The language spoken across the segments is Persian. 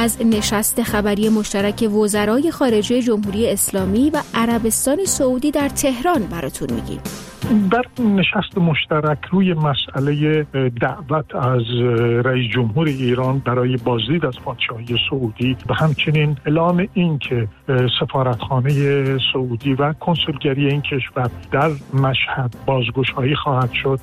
از نشست خبری مشترک وزرای خارجه جمهوری اسلامی و عربستان سعودی در تهران براتون میگیم. در نشست مشترک روی مسئله دعوت از رئیس جمهور ایران برای بازدید از پادشاهی سعودی و همچنین اعلام این که سفارتخانه سعودی و کنسولگری این کشور در مشهد بازگشایی خواهد شد.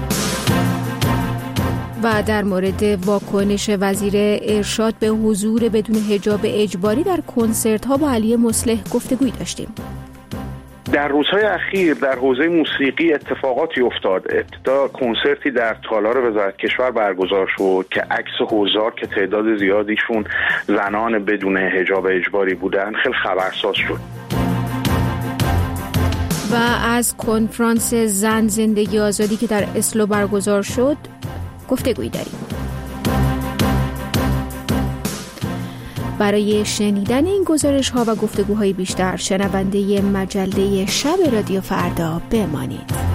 و در مورد واکنش وزیر ارشاد به حضور بدون حجاب اجباری در کنسرت‌ها با علی مصلح گفتگویی داشتیم. در روزهای اخیر در حوزه موسیقی اتفاقاتی افتاد. ابتدا کنسرتی در تالار وزارت کشور برگزار شد که عکس حضار که تعداد زیادیشون زنان بدون حجاب اجباری بودن خیلی خبرساز شد. و از کنفرانس زن زندگی آزادی که در اسلو برگزار شد گفتگویی داریم. برای شنیدن این گزارش‌ها و گفتگوهای بیشتر شنونده مجله شب رادیو فردا بمانید.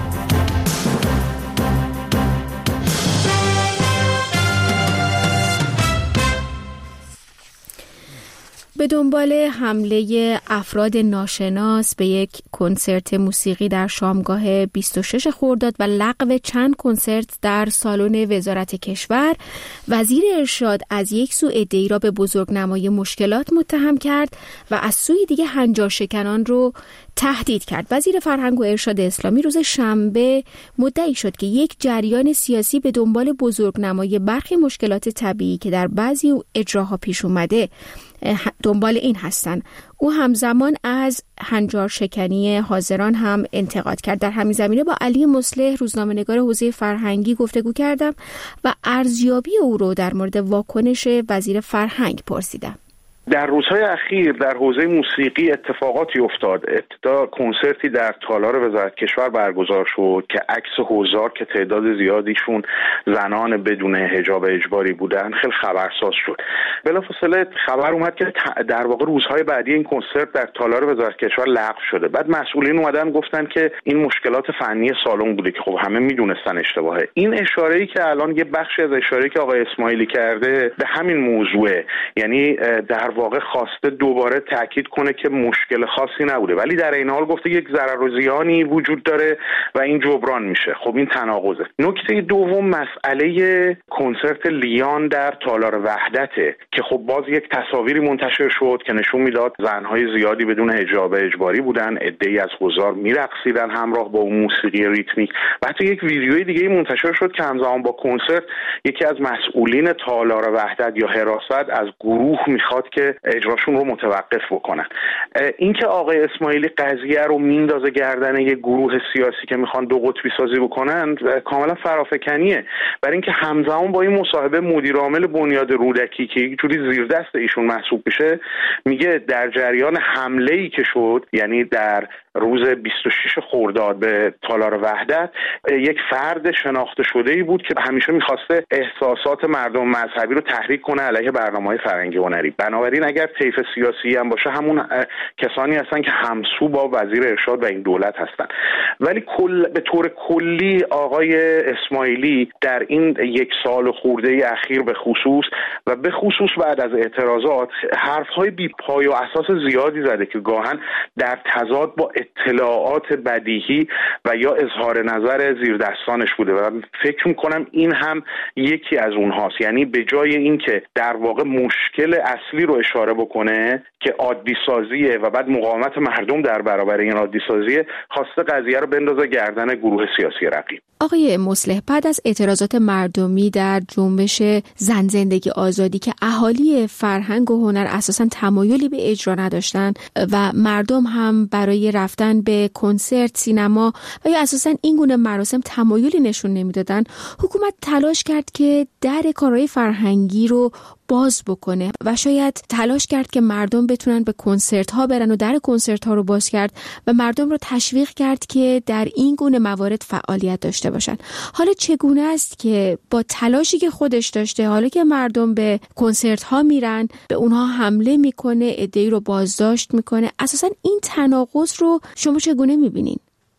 به دنبال حمله افراد ناشناس به یک کنسرت موسیقی در شامگاه 26 خرداد و لغو چند کنسرت در سالن وزارت کشور، وزیر ارشاد از یک سو عده‌ای را به بزرگنمایی مشکلات متهم کرد و از سوی دیگه هنجارشکنان رو تهدید کرد. وزیر فرهنگ و ارشاد اسلامی روز شنبه مدعی شد که یک جریان سیاسی به دنبال بزرگنمایی برخی مشکلات طبیعی که در بعضی اجراها پیش اومده دنبال این هستند. او همزمان از هنجارشکنی حاضران هم انتقاد کرد. در همین زمینه با علی مصلح روزنامه‌نگار حوزه فرهنگی گفتگو کردم و ارزیابی او رو در مورد واکنش وزیر فرهنگ پرسیدم. در روزهای اخیر در حوزه موسیقی اتفاقاتی افتاد. ابتدا کنسرتی در تالار وزارت کشور برگزار شد که عکس حضار که تعداد زیادیشون زنان بدون حجاب اجباری بودن خیلی خبرساز شد. بلافاصله خبر اومد که در واقع روزهای بعدی این کنسرت در تالار وزارت کشور لغو شده. بعد مسئولین اومدن گفتن که این مشکلات فنی سالن بوده که خب همه میدونستن اشتباهه. این اشاره‌ای که الان یه بخشی از اشاره‌ای که آقای اسماعیلی کرده به همین موضوعه، یعنی در واقع خواسته دوباره تاکید کنه که مشکل خاصی نبوده، ولی در این حال گفته یک ضرر و زیانی وجود داره و این جبران میشه. خب این تناقضه. نکته دوم مسئله کنسرت لیان در تالار وحدته که خب باز یک تصاویری منتشر شد که نشون میداد زنهای زیادی بدون حجاب اجباری بودن، عده‌ای از حضار میرقصیدن همراه با اون موسیقی ریتمیک. و حتی یک ویدیوی دیگه منتشر شد که همزمان با کنسرت یکی از مسئولین تالار وحدت یا حراست از گروه میخواد که اجراشون رو متوقف بکنن. اینکه آقای اسماعیلی قضیه رو میندازه گردن یه گروه سیاسی که میخوان دو قطبی سازی بکنن کاملا فرافکنیه. برای اینکه همزمان با این مصاحبه مدیر عامل بنیاد رودکی که یک جوری زیر دست ایشون محسوب میشه میگه در جریان حمله‌ای که شد، یعنی در روز 26 خرداد به تالار وحدت، یک فرد شناخته شده‌ای بود که همیشه می‌خواسته احساسات مردم مذهبی رو تحریک کنه علیه برنامه‌های فرهنگی هنری. بنابراین اگر طیف سیاسی هم باشه همون کسانی هستن که همسو با وزیر ارشاد و این دولت هستن. ولی به طور کلی آقای اسماعیلی در این یک سال خورده اخیر به خصوص و به خصوص بعد از اعتراضات حرف‌های بی پای و اساس زیادی زده که گاهن در تضاد با اطلاعات بدیهی و یا اظهار نظر زیردستانش بوده و فکر میکنم این هم یکی از اونهاست. یعنی به جای اینکه در واقع مشکل اصلی رو اشاره بکنه که عادی سازیه و بعد مقاومت مردم در برابر این عادی سازیه، خواسته قضیه رو بندازه گردن گروه سیاسی رقیب. آقای مصلح، بعد از اعتراضات مردمی در جنبش زن زندگی آزادی که اهالی فرهنگ و هنر اساساً تمایلی به اجرا نداشتن و مردم هم برای رفتن به کنسرت، سینما و یا اساساً این گونه مراسم تمایلی نشون نمیدادن، حکومت تلاش کرد که در کارهای فرهنگی رو باز بکنه و شاید تلاش کرد که مردم بتونن به کنسرت ها برن و در کنسرت ها رو باز کرد و مردم رو تشویق کرد که در این گونه موارد فعالیت داشته باشن. حالا چگونه است که با تلاشی که خودش داشته، حالا که مردم به کنسرت ها میرن، به اونها حمله میکنه، عده‌ای رو بازداشت میکنه، اساسا این تناقض رو شما چگونه میبینین؟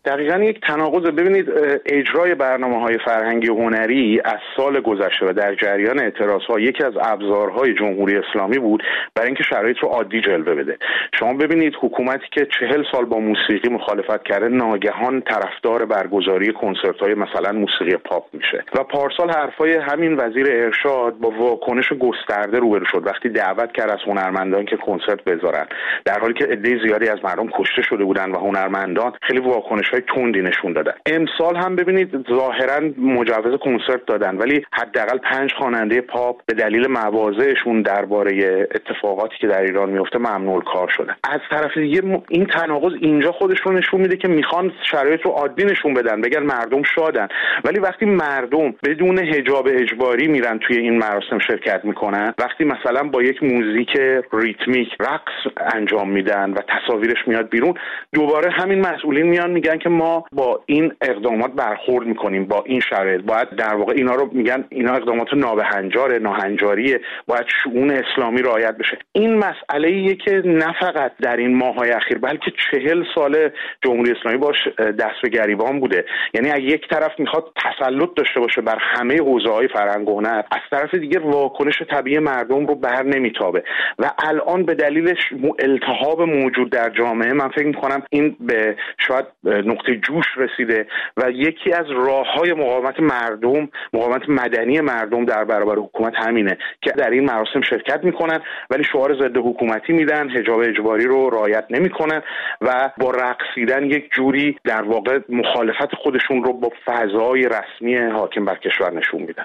دقیقاً یک تناقض. ببینید اجرای برنامه‌های فرهنگی و هنری از سال گذشته و در جریان اعتراض‌ها یکی از ابزارهای جمهوری اسلامی بود برای اینکه شرایط رو عادی جلوه بده. شما ببینید حکومتی که 40 سال با موسیقی مخالفت کرده ناگهان طرفدار برگزاری کنسرت‌های مثلا موسیقی پاپ میشه و پارسال حرفای همین وزیر ارشاد با واکنش گسترده روبرو شد وقتی دعوت کرد از هنرمندان که کنسرت بذارن، در حالی که عده زیادی از مردم کشته شده بودن و هنرمندان خیلی واکنش‌های تندی نشون دادن. امسال هم ببینید ظاهراً مجوز کنسرت دادن ولی حداقل 5 خواننده پاپ به دلیل مواضعشون درباره اتفاقاتی که در ایران میفته ممنوع الکار شدن. از طرف دیگه این تناقض اینجا خودش رو نشون میده که میخوان شرایط رو عادی نشون بدن، بگن مردم شادن، ولی وقتی مردم بدون حجاب اجباری میرن توی این مراسم شرکت میکنن، وقتی مثلا با یک موزیک ریتمیک رقص انجام میدن و تصاویرش میاد بیرون، دوباره همین مسئولین میان میگن که ما با این اقدامات برخورد میکنیم، با این شرایط باید در واقع اینا رو میگن اینا اقدامات ناهنجاریه، باید شؤون اسلامی رعایت بشه. این مسئله‌ایه که نه فقط در این ماه‌های اخیر بلکه 40 سال جمهوری اسلامی باش دست به گریبان بوده. یعنی از یک طرف میخواد تسلط داشته باشه بر همه حوزه‌های فرهنگ و هنر، از طرف دیگه واکنش طبیعی مردم رو بر نمیتابه و الان به دلیل التهاب موجود در جامعه من فکر می‌کنم این به شاید نقطه جوش رسیده و یکی از راه‌های مقاومت مدنی مردم در برابر حکومت همینه که در این مراسم شرکت میکنن ولی شعار ضد حکومتی میدن، حجاب اجباری رو رعایت نمیکنن و با رقصیدن یک جوری در واقع مخالفت خودشون رو با فضای رسمی حاکم بر کشور نشون میدن.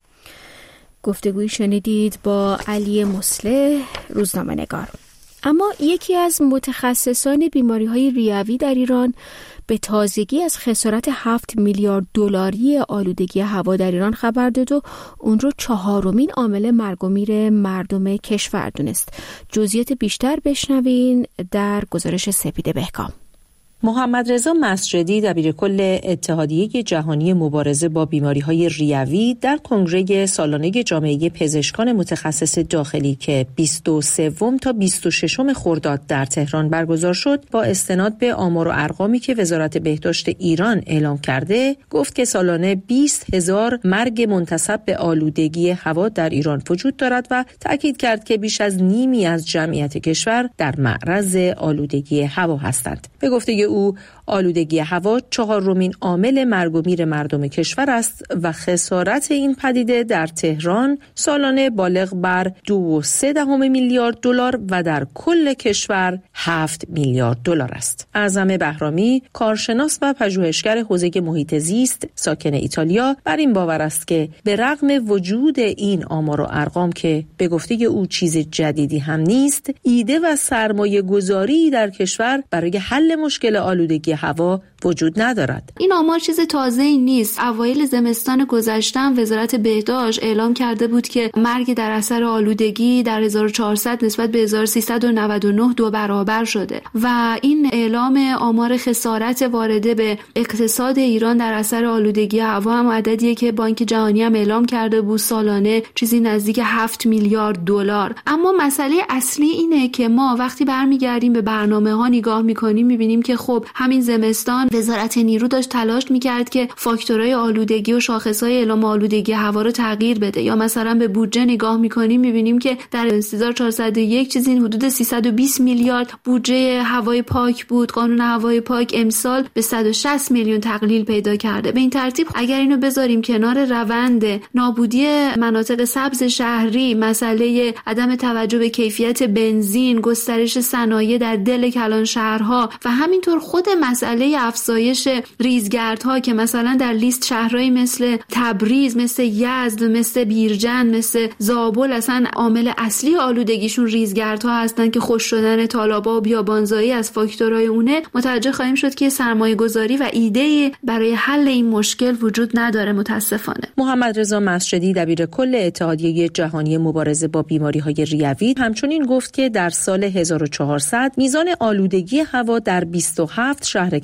گفتگویی شنیدید با علی مصلح، روزنامه‌نگار. اما یکی از متخصصان بیماری‌های ریوی در ایران به تازگی از خسارت 7 میلیارد دلاری آلودگی هوا در ایران خبر داد و اون رو 4مین عامل مرگ و میر مردم کشور دونست. جزئیات بیشتر بشنوین در گزارش سپیده بهکام. محمد رضا مسجدی دبیرکل اتحادیه جهانی مبارزه با بیماری‌های ریوی در کنگره سالانه جامعه پزشکان متخصص داخلی که 23 تا 26 خرداد در تهران برگزار شد، با استناد به آمار و ارقامی که وزارت بهداشت ایران اعلام کرده، گفت که سالانه 20,000 مرگ منتسب به آلودگی هوا در ایران وجود دارد و تأکید کرد که بیش از نیمی از جمعیت کشور در معرض آلودگی هوا هستند. به گفته او آلودگی هوا 4مین عامل مرگ و میر مردم کشور است و خسارت این پدیده در تهران سالانه بالغ بر 2.3 میلیارد دلار و در کل کشور 7 میلیارد دلار است. اعظم بهرامی، کارشناس و پژوهشگر حوزه محیط زیست ساکن ایتالیا، بر این باور است که به رغم وجود این آمار و ارقام که به گفته او چیز جدیدی هم نیست، ایده و سرمایه گذاری در کشور برای حل مشکل آلودگی هوا وجود ندارد. این آمار چیز تازه‌ای نیست. اوایل زمستان گذشته وزارت بهداشت اعلام کرده بود که مرگ در اثر آلودگی در 1400 نسبت به 1399 2 برابر شده و این اعلام آمار خسارت وارده به اقتصاد ایران در اثر آلودگی هوا هم عددیه که بانک جهانی هم اعلام کرده بود، سالانه چیزی نزدیک 7 میلیارد دلار. اما مسئله اصلی اینه که ما وقتی برمیگردیم به برنامه‌ها نگاه می‌کنیم می‌بینیم که خب همین زمستان وزارت نیرو داشت تلاش می‌کرد که فاکتورهای آلودگی و شاخص‌های اعلام آلودگی هوا رو تغییر بده، یا مثلا به بودجه نگاه می‌کنیم می‌بینیم که در 3401 چیزی حدود 320 میلیارد بودجه هوای پاک بود. قانون هوای پاک امسال به 160 میلیون تقلیل پیدا کرده. به این ترتیب اگر اینو بذاریم کنار روند نابودی مناطق سبز شهری، مسئله عدم توجه به کیفیت بنزین، گسترش صنایع در دل کلان شهرها و همینطور خود مسئله افزایش ریزگردها که مثلا در لیست شهرهایی مثل تبریز، مثل یزد، مثل بیرجند، مثل زابل اصلا عامل اصلی آلودگیشون ریزگردها هستن که خشک شدن تالاب‌ها و بیابانزایی از فاکتورهای اونه، متوجه خواهیم شد که سرمایه‌گذاری و ایده برای حل این مشکل وجود نداره متاسفانه. محمد رضا مسجدی دبیرکل اتحادیه جهانی مبارزه با بیماری‌های ریوی همچنین گفت که در سال 1400 میزان آلودگی هوا در 27 شهر کشور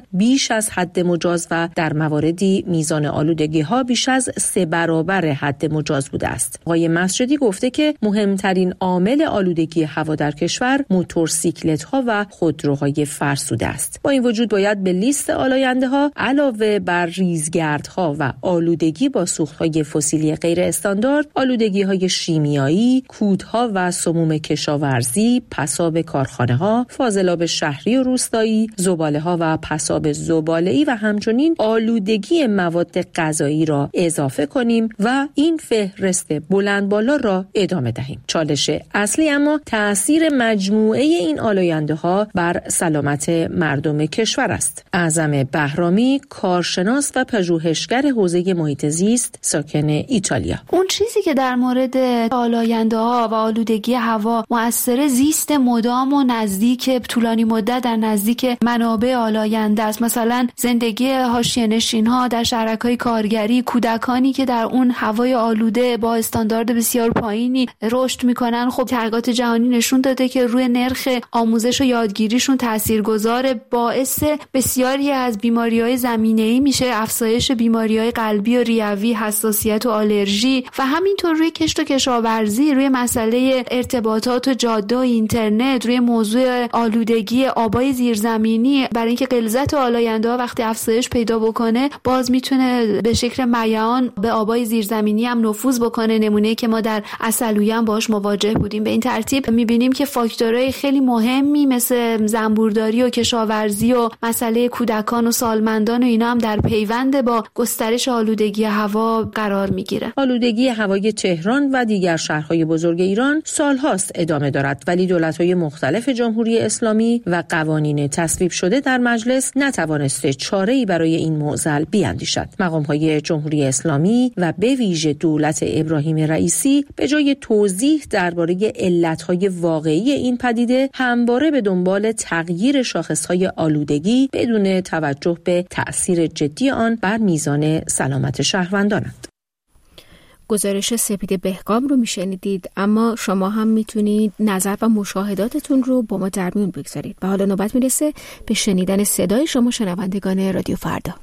کشور بیش از حد مجاز و در مواردی میزان آلودگی‌ها بیش از 3 برابر حد مجاز بوده است. آقای مسجدی گفته که مهمترین عامل آلودگی هوا در کشور موتورسیکلت‌ها و خودروهای فرسوده است. با این وجود باید به لیست آلاینده‌ها علاوه بر ریزگردها و آلودگی با سوخت‌های فسیلی غیر استاندارد، آلودگی‌های شیمیایی، کودها و سموم کشاورزی، پساب کارخانه‌ها، فاضلاب شهری و روستایی، زباله‌ها و پساب زباله‌ای و همچنین آلودگی مواد غذایی را اضافه کنیم و این فهرست بلند بالا را ادامه دهیم. چالش اصلی اما تأثیر مجموعه این آلاینده‌ها بر سلامت مردم کشور است. اعظم بهرامی، کارشناس و پژوهشگر حوزه محیط زیست ساکن ایتالیا: اون چیزی که در مورد آلاینده‌ها و آلودگی هوا مؤثر زیست مدام و نزدیک طولانی مدت در نزدیک منابع آلاینده است. مثلا زندگی حاشیه‌نشین‌ها در شهرک‌های کارگری، کودکانی که در اون هوای آلوده با استاندارد بسیار پایینی رشد میکنن. خب تحقیقات جهانی نشون داده که روی نرخ آموزش و یادگیریشون تاثیرگذار، باعث بسیاری از بیماری‌های زمینه‌ای میشه، افزایش بیماری‌های قلبی و ریوی، حساسیت و آلرژی و همینطور روی کشت و کشاورزی، روی مسئله ارتباطات و جاده و اینترنت، روی موضوع آلودگی آبای زیرزمینی. برای اینکه غلظت آلاینده‌ها وقتی افزایش پیدا بکنه باز میتونه به شکل میعان به آبای زیرزمینی هم نفوذ بکنه، نمونه‌ای که ما در عسلویه هم باهاش مواجه بودیم. به این ترتیب میبینیم که فاکتورهای خیلی مهمی مثل زنبورداری و کشاورزی و مسئله کودکان و سالمندان و اینا هم در پیوند با گسترش آلودگی هوا قرار میگیره. آلودگی هوای تهران و دیگر شهرهای بزرگ ایران سالهاست ادامه دارد، ولی دولت‌های مختلف جمهوری اسلامی و قوانین تصویب شده در مجلس نتوانسته چاره‌ای برای این معضل بیاندیشد. مقام‌های جمهوری اسلامی و به ویژه دولت ابراهیم رئیسی به جای توضیح درباره علت‌های واقعی این پدیده همواره به دنبال تغییر شاخص‌های آلودگی بدون توجه به تأثیر جدی آن بر میزان سلامت شهروندانند. گزارش سپید بهقام رو میشنیدید، اما شما هم میتونید نظر و مشاهداتتون رو با ما در میون بگذارید. و حالا نوبت میرسه به شنیدن صدای شما شنوندگان رادیو فردا.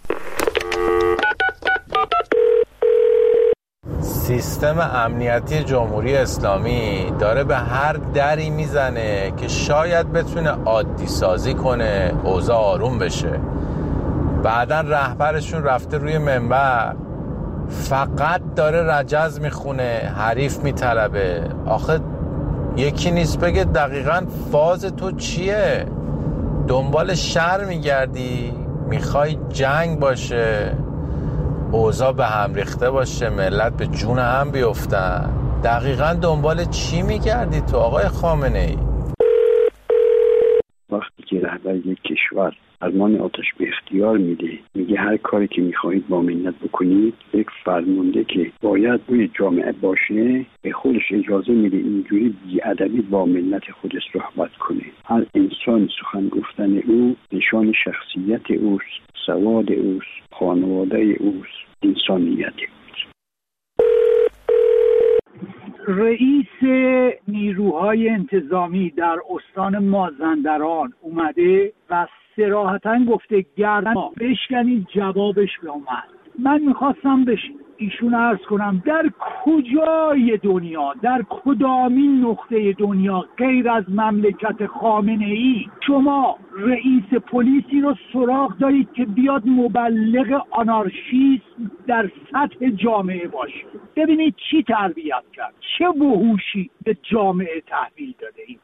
سیستم امنیتی جمهوری اسلامی داره به هر دری میزنه که شاید بتونه عادی سازی کنه، اوضاع آروم بشه. بعدن رهبرشون رفته روی منبر فقط داره رجز میخونه، حریف میطلبه. آخه یکی نیست بگه دقیقاً فاز تو چیه؟ دنبال شر میگردی؟ میخوای جنگ باشه؟ اوضاع به هم ریخته باشه، ملت به جون هم بیفتن؟ دقیقاً دنبال چی میگردی تو آقای خامنه‌ای؟ وقتی که رهبر یک کشور فرمان آتش به اختیار میده، میگه هر کاری که میخواهید با ملت بکنید، یک فرمانده که باید روی جامعه باشه به خودش اجازه میده اینجوری بی‌ادبی با ملت خودش صحبت کنه. هر انسان سخن گفتن او نشان شخصیت اوست، سواد اوست، خانواده اوست، انسانیت اوست. رئیس نیروهای انتظامی در استان مازندران اومده و صراحتاً گفته گردن بشکنید، جوابش به اومد. من میخواستم به ایشون عرض کنم در کجای دنیا، در کدامین نقطه دنیا غیر از مملکت خامنه‌ای شما رئیس پلیسی رو سراغ دارید که بیاد مبلغ آنارشیسم در سطح جامعه باشه؟ ببینید چی تربیت کرد، چه وحوشی به جامعه تحویل داده این.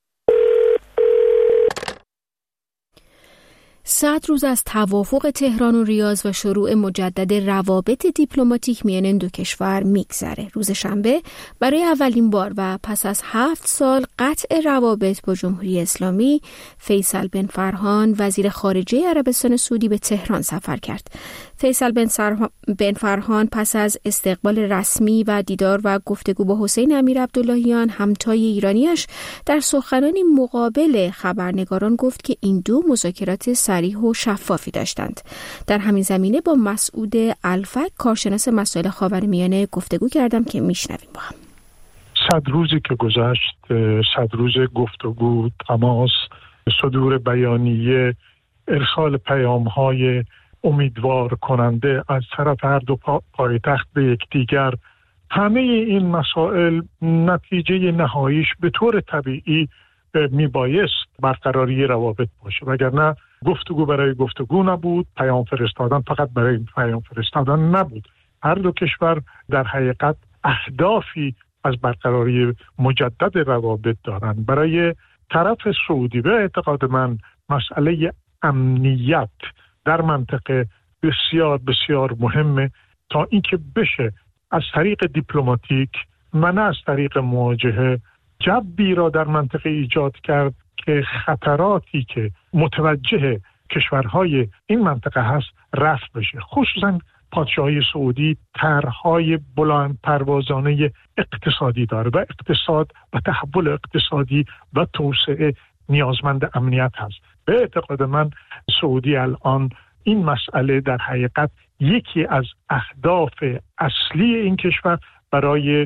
100 روز از توافق تهران و ریاض و شروع مجدد روابط دیپلماتیک میان این دو کشور میگذره. روز شنبه برای اولین بار و پس از 7 سال قطع روابط با جمهوری اسلامی، فیصل بن فرهان وزیر خارجه عربستان سعودی به تهران سفر کرد. فیصل بن فرهان پس از استقبال رسمی و دیدار و گفتگو با حسین امیر عبداللهیان همتای ایرانیش در سخنانی مقابل خبرنگاران گفت که این دو مذاکرات صریح و شفافی داشتند. در همین زمینه با مسعود الفک کارشناس مسائل خاورمیانه گفتگو کردم که میشنویم با هم. 100 روزی که گذشت، 100 روز گفتگو، تماس، صدور بیانیه ارسال پیام‌های امیدوار کننده از طرف هر دو پایتخت به یکدیگر، همه این مسائل نتیجه نهاییش به طور طبیعی میبایست برقراری روابط باشه، وگرنه گفتگو برای گفتگو نبود، پیام فرستادن فقط برای پیام فرستادن نبود. هر دو کشور در حقیقت اهدافی از برقراری مجدد روابط دارند. برای طرف سعودی به اعتقاد من مسئله امنیت در منطقه بسیار بسیار مهمه تا اینکه بشه از طریق دیپلماتیک و نه از طریق مواجهه جبی را در منطقه ایجاد کرد که خطراتی که متوجه کشورهای این منطقه هست رفع بشه. خصوصا پادشاهی سعودی طرح‌های بلند پروازانه اقتصادی داره و اقتصاد و تحول اقتصادی و توسعه نیازمند امنیت هست. به اعتقاد من سعودی الان این مسئله در حقیقت یکی از اهداف اصلی این کشور برای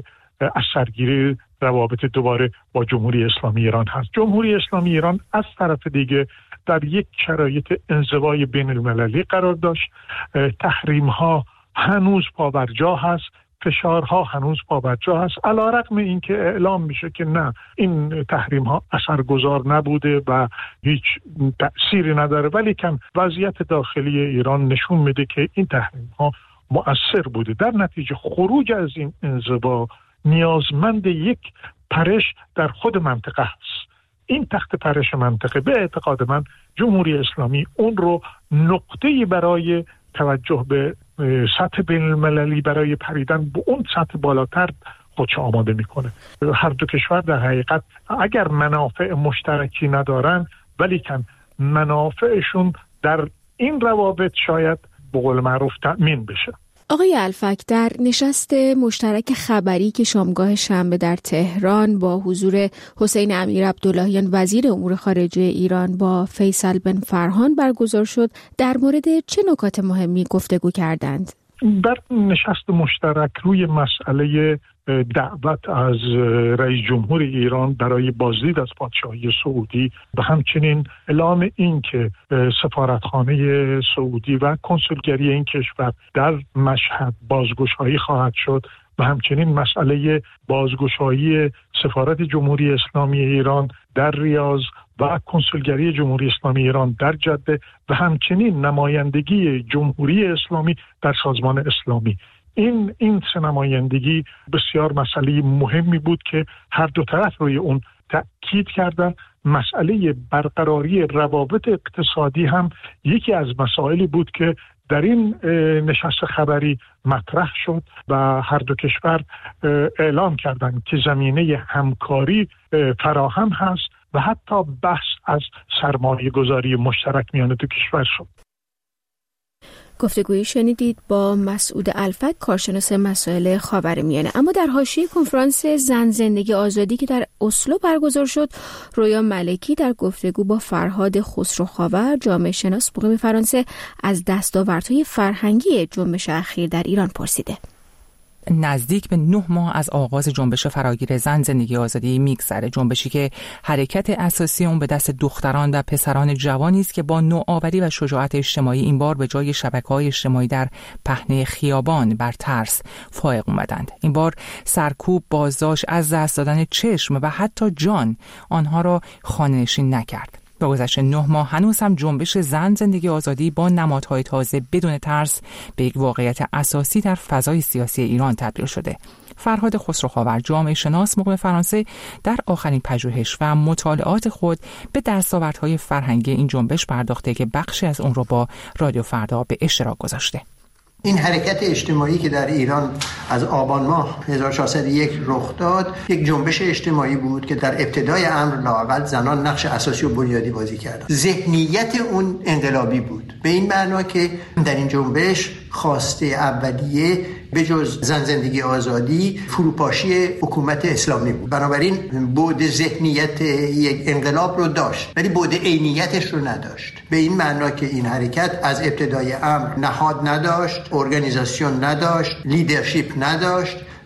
اثرگیری روابط دوباره با جمهوری اسلامی ایران هست. جمهوری اسلامی ایران از طرف دیگه در یک شرایط انزوای بین المللی قرار داشت. تحریم ها هنوز پابرجا هست، فشارها هنوز پابرجا هست، علیرغم اینکه اعلام میشه که نه، این تحریم ها اثرگذار نبوده و هیچ تأثیری نداره، ولی کم وضعیت داخلی ایران نشون میده که این تحریم ها مؤثر بوده. در نتیجه خروج از این انزوا نیازمند یک پرش در خود منطقه است. این تخت پرش منطقه به اعتقاد من جمهوری اسلامی اون رو نقطه‌ای برای توجه به سطح بین المللی برای پریدن به اون سطح بالاتر خودش آماده میکنه. هر دو کشور در حقیقت اگر منافع مشترکی ندارن ولی کن منافعشون در این روابط شاید به قول معروف تأمین بشه. آقای الفک، در نشست مشترک خبری که شامگاه شنبه در تهران با حضور حسین امیر عبداللهیان وزیر امور خارجه ایران با فیصل بن فرهان برگزار شد، در مورد چه نکات مهمی گفتگو کردند؟ در نشست مشترک روی مسئله دعوت از رئیس جمهور ایران برای بازدید از پادشاهی سعودی و همچنین اعلام این که سفارتخانه سعودی و کنسولگری این کشور در مشهد بازگشایی خواهد شد و همچنین مسئله بازگشایی سفارت جمهوری اسلامی ایران در ریاض و کنسولگری جمهوری اسلامی ایران در جده و همچنین نمایندگی جمهوری اسلامی در سازمان اسلامی. این سه نمایندگی بسیار مسئله مهمی بود که هر دو طرف روی اون تأکید کردن. مسئله برقراری روابط اقتصادی هم یکی از مسائلی بود که در این نشست خبری مطرح شد و هر دو کشور اعلام کردند که زمینه همکاری فراهم هست و حتی بحث از سرمایه گذاری مشترک میان دو کشور شد. گفتگویی شنیدید با مسعود الفک، کارشناس مسائل خاورمیانه. اما در حاشیه کنفرانس زن زندگی آزادی که در اسلو برگزار شد، رویا ملکی در گفتگو با فرهاد خسروخاور، جامعه شناس مقیم فرانسه، از دستاوردهای فرهنگی جنبش اخیر در ایران پرسیده. نزدیک به 9 ماه از آغاز جنبش فراگیر زن زندگی آزادی میگذره، جنبشی که حرکت اساسی اون به دست دختران و پسران جوانی است که با نوآوری و شجاعت اجتماعی این بار به جای شبکه‌های اجتماعی در پهنه خیابان بر ترس فائق اومدند. این بار سرکوب، بازداشت، از دست دادن چشم و حتی جان آنها را خانه‌نشین نکرد. با گذشت 9 ماه هنوز هم جنبش زن زندگی آزادی با نمادهای تازه بدون ترس به یک واقعیت اساسی در فضای سیاسی ایران تبدیل شده. فرهاد خسروخاور، جامعه شناس مقیم فرانسه، در آخرین پژوهش و مطالعات خود به دستاوردهای فرهنگی این جنبش پرداخته که بخشی از اون رو با رادیو فردا به اشتراک گذاشته. این حرکت اجتماعی که در ایران از آبان ماه 1401 رخ داد، یک جنبش اجتماعی بود که در ابتدای امر لااقل زنان نقش اساسی و بنیادی بازی کردند. ذهنیت اون انقلابی بود، به این معنا که در این جنبش خواسته اولیه به جز زن زندگی آزادی فروپاشی حکومت اسلامی بود. بنابراین بعد ذهنیت یک انقلاب رو داشت ولی بعد عینیتش رو نداشت، به این معنا که این حرکت از ابتدای امر نهاد نداشت، ارگانیزاسیون نداشت، لیدرشپ نداشت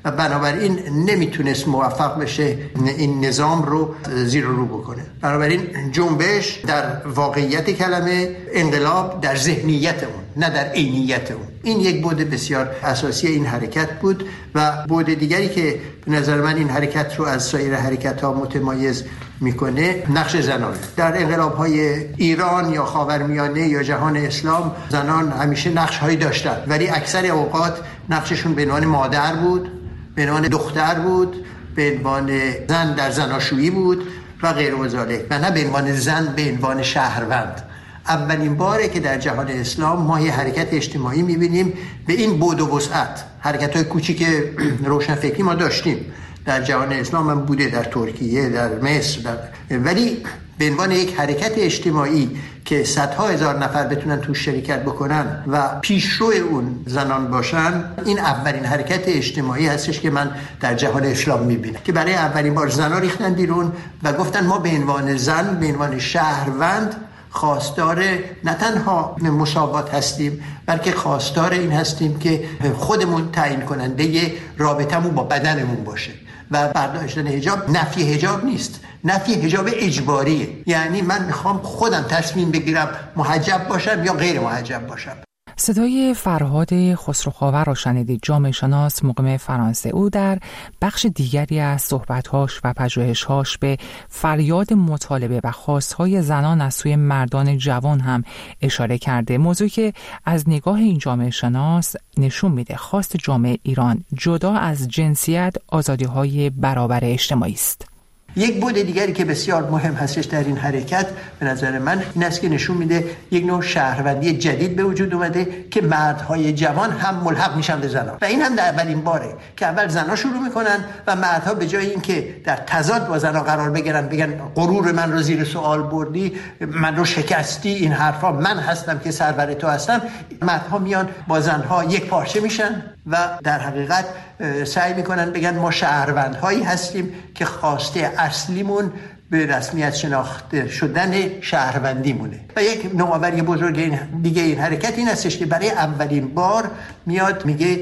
و بنابراین نمیتونست موفق بشه این نظام رو زیر و رو بکنه. بنابراین جنبش در واقعیت کلمه، انقلاب در ذهنیت اون نه در عینیت اون. این یک بعد بسیار اساسی این حرکت بود. و بعد دیگری که به نظر من این حرکت رو از سایر حرکت‌ها متمایز میکنه نقش زنان. در انقلاب‌های ایران یا خاورمیانه یا جهان اسلام زنان همیشه نقش‌هایی داشتن، ولی اکثر اوقات نقششون به عنوان مادر بود، به عنوان دختر بود، به عنوان زن در زناشویی بود و غیر و ذالک، و نه به عنوان زن به عنوان شهروند. اولین باره که در جهان اسلام ما یه حرکت اجتماعی می‌بینیم به این بعد و وسعت. حرکت‌های کوچیک روشنفکری ما داشتیم در جهان اسلام، هم بوده در ترکیه، در مصر، ولی به عنوان یک حرکت اجتماعی که صدها هزار نفر بتونن توش شرکت بکنن و پیشرو اون زنان باشن، این اولین حرکت اجتماعی هستش که من در جهان اسلام میبینم که برای اولین بار زنها ریختن بیرون و گفتن ما به عنوان زن، به عنوان شهروند خواستار نه تنها مساوات هستیم، بلکه خواستار این هستیم که خودمون تعیین کننده رابطمون با بدنمون باشه. و برداشتن حجاب نفی حجاب نیست، نفی حجاب اجباریه. یعنی من میخوام خودم تصمیم بگیرم محجب باشم یا غیر محجب باشم. صدای فرهاد خسروخاور را شنیدید، جامعه شناس مقیم فرانسه. او در بخش دیگری از صحبت‌هاش و پژوهش‌هاش به فریاد مطالبه و خواست‌های زنان از سوی مردان جوان هم اشاره کرده، موضوعی که از نگاه این جامعه شناس نشون میده خواست جامعه ایران جدا از جنسیت آزادی‌های برابر اجتماعی است. یک بعد دیگری که بسیار مهم هستش در این حرکت به نظر من این است که نشون میده یک نوع شهروندی جدید به وجود اومده که مردهای جوان هم ملحق میشن به زنان، و این هم در اولین باره که اول زنها شروع میکنن و مردها به جای اینکه در تضاد با زنها قرار بگیرن، بگن غرور من رو زیر سوال بردی، من رو شکستی، این حرفا، من هستم که سرور تو هستم، مردها میان با زنها یک پارچه میشن و در حقیقت سعی میکنن بگن ما شهروندهایی هستیم که خواسته اصلیمون به رسمیت شناخته شدن شهروندیمونه. و یک نوآوری بزرگ دیگه این حرکت این هستش که برای اولین بار میاد میگه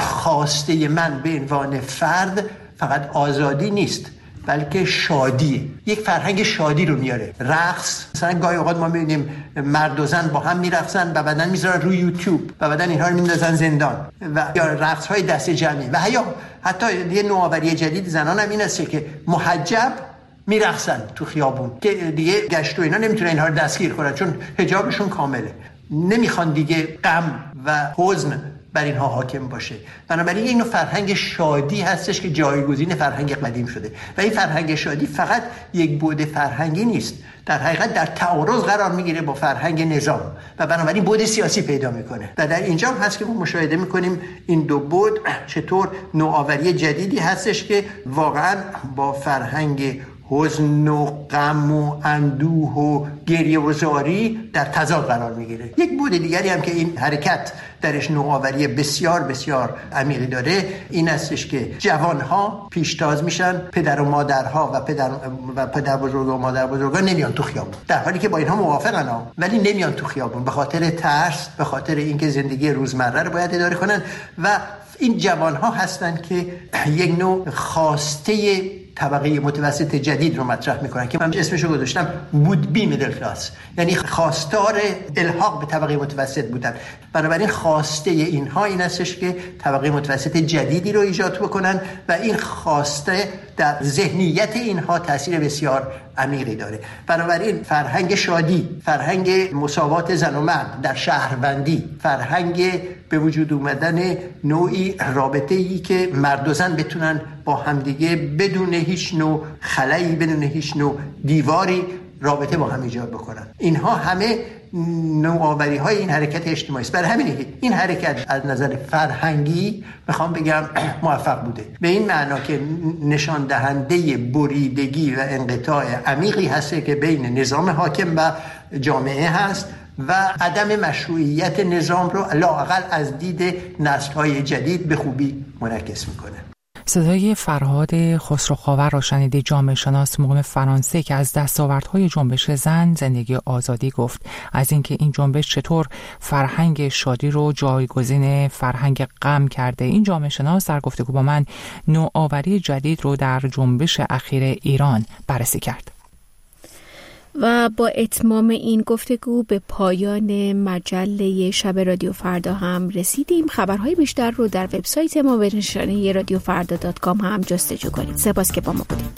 خواسته من به عنوان فرد فقط آزادی نیست، بلکه شادیه. یک فرهنگ شادی رو میاره. رقص، مثلا گاهی اوقات ما میبینیم مرد و زن با هم میرقصن و بعدن میذارن روی یوتیوب و بعدن اینها رو میندازن زندان، و یا رقص های دست جمعی. و حتی یه نوآوری جدید زنان هم این است که محجب میرقصن تو خیابون که دیگه گشت و اینا نمیتونه اینها رو دستگیر کنن چون حجابشون کامله. نمیخوان دیگه غم و حزن بر اینها حاکم باشه. بنابراین این فرهنگ شادی هستش که جایگزین فرهنگ قدیم شده و این فرهنگ شادی فقط یک بعد فرهنگی نیست، در حقیقت در تعارض قرار میگیره با فرهنگ نظام و بنابراین بعد سیاسی پیدا میکنه. و در اینجا هست که ما مشاهده میکنیم این دو بعد چطور نوآوری جدیدی هستش که واقعا با فرهنگ حزن و غم و اندوه و گریه و زاری در تضاد قرار میگیره. یک بعد دیگری هم که این حرکت درش نوآوری بسیار بسیار عمیقی داره این استش که جوانها پیشتاز میشن، پدر و مادرها و پدر بزرگ و مادر بزرگا نمیان تو خیابون، در حالی که با اینها موافقن ولی نمیان تو خیابون به خاطر ترس، به خاطر اینکه زندگی روزمره رو باید اداره کنن. و این جوانها هستن که یک نوع خواسته طبقه متوسط جدید رو مطرح میکنن که من اسمشو گذاشتم would be middle class، یعنی خواستار الحاق به طبقه متوسط بودن. بنابراین خواسته اینها این استش که طبقه متوسط جدیدی رو ایجاد بکنن و این خواسته در ذهنیت اینها تاثیر بسیار عمیقی داره. بنابراین فرهنگ شادی، فرهنگ مساوات زن و مرد در شهروندی، فرهنگ به وجود اومدن نوعی رابطه‌ای که مرد و زن بتونن با همدیگه بدون هیچ نوع خلایی، بدون هیچ نوع دیواری رابطه با هم ایجاد بکنن، اینها همه نوآوری های این حرکت اجتماعی است. برای همینه که این حرکت از نظر فرهنگی میخوام بگم موفق بوده، به این معنا که نشان دهنده بریدگی و انقطاع عمیقی هست که بین نظام حاکم و جامعه هست و عدم مشروعیت نظام رو لااقل از دید نسل‌های جدید به خوبی منعکس میکنه. صدای فرهاد خسروخاور را شنیدید، جامعه شناس مقیم فرانسه که از دستاوردهای جنبش زن زندگی آزادی گفت. از اینکه این جنبش چطور فرهنگ شادی رو جایگزین فرهنگ غم کرده، این جامعه شناس در گفتگو با من نوآوری جدید رو در جنبش اخیر ایران بررسی کرد. و با اتمام این گفتگو به پایان مجله شب رادیو فردا هم رسیدیم. خبرهای بیشتر رو در وبسایت ما به نشانه radiofrda.com هم جستجو کنید. سپاس که با ما بودید.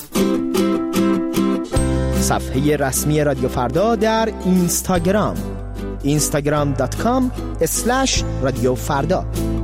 صفحه رسمی رادیو فردا در اینستاگرام instagram.com/رادیو فردا